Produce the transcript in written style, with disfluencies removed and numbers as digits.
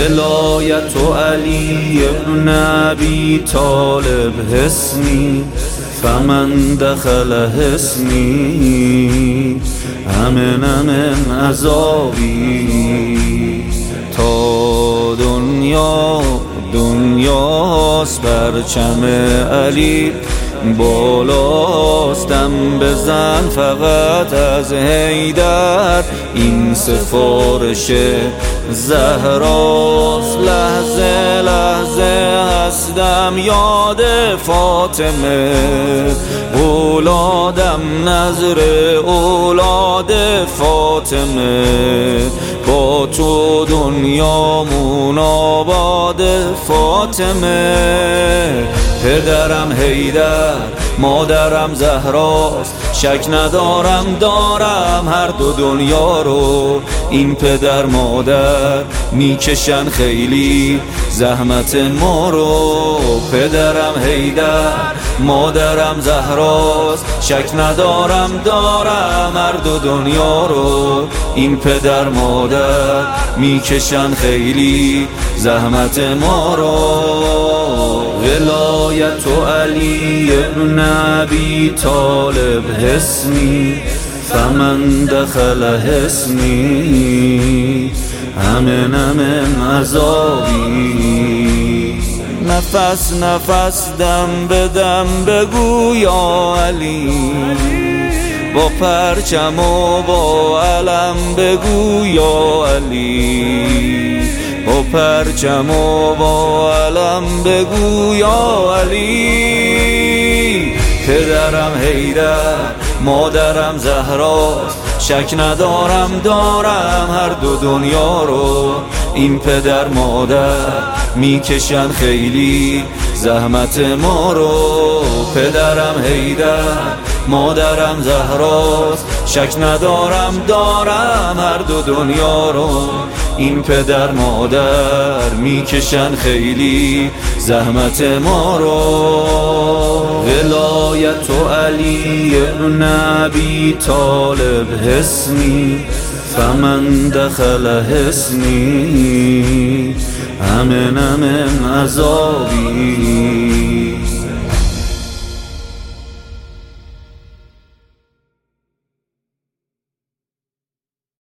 ولایت علی ابن ابی طالب حصنی فمن دخل حصنی امن من عذابی. تا دنیاست پرچم علی بالاست، دم بزن فقط از حیدر، این سفارش زهراست. لحظه لحظه هستم یاد فاطمه، اولادم نظر اولاد فاطمه، با تو دنیامون آباد فاطمه. پدرم حیدر مادرم زهراست، شک ندارم دارم هر دو دنیا رو. این پدر مادر میکشن خیلی زحمت ما رو. پدرم حیدر مادرم زهراست، شک ندارم دارم هر دو دنیا رو. این پدر مادر میکشن خیلی زحمت ما رو. ولایت علی ابن ابی طالب حصنی فمن دخل حصنی امن من عذابی. نفس نفس دم به دم بگو یا علی، با پرچم و با علم بگو یا علی، با پرچم و با علم بگو یا علی. پدرم حیدر مادرم زهراست، شک ندارم دارم هر دو دنیا رو. این پدر مادر میکشن خیلی زحمت ما رو. پدرم حیدر مادرم زهراست، شک ندارم دارم هر دو دنیا رو. این پدر مادر میکشن خیلی زحمت ما رو. ولایت علی ابن ابی طالب حصنی فمن دخل حصنی امن من عذابی.